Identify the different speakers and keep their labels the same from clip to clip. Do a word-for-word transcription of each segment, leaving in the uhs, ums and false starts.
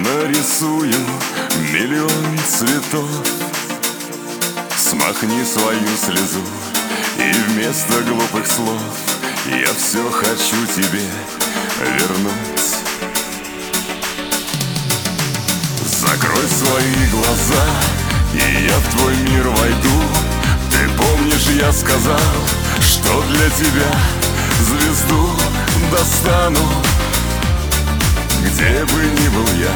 Speaker 1: нарисую миллион цветов. Смахни свою слезу, и вместо глупых слов я все хочу тебе вернуть. Закрой свои глаза, и я в твой мир войду. Ты помнишь, я сказал, что для тебя звезду достану. Где бы ни был я,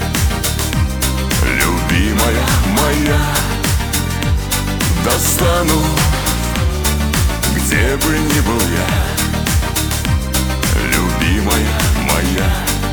Speaker 1: любимая моя, достану. Где бы ни был я, любимая моя.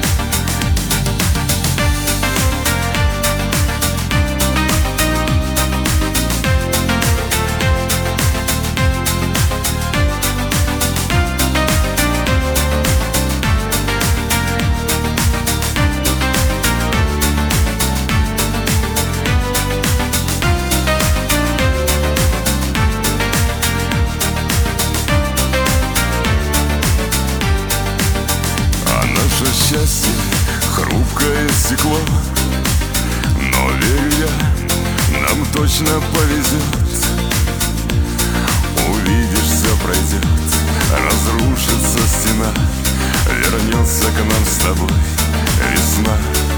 Speaker 1: Счастье — хрупкое стекло, но верю я, нам точно повезет. Увидишь, все пройдет, разрушится стена, вернется к нам с тобой весна.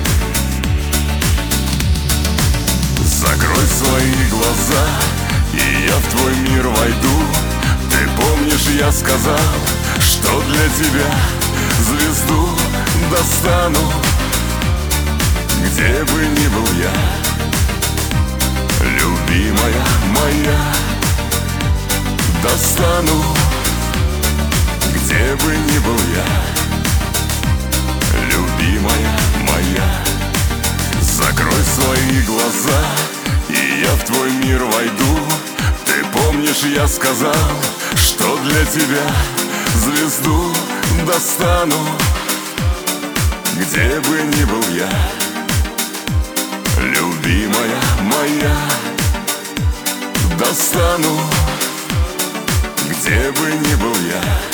Speaker 1: Закрой свои глаза, и я в твой мир войду. Ты помнишь, я сказал, что для тебя звезду достану. Где бы ни был я, любимая моя, достану. Где бы ни был я, любимая моя. Закрой свои глаза, и я в твой мир войду. Ты помнишь, я сказал, что для тебя звезду достану. Где бы ни был я, любимая моя, достану. Где бы ни был я,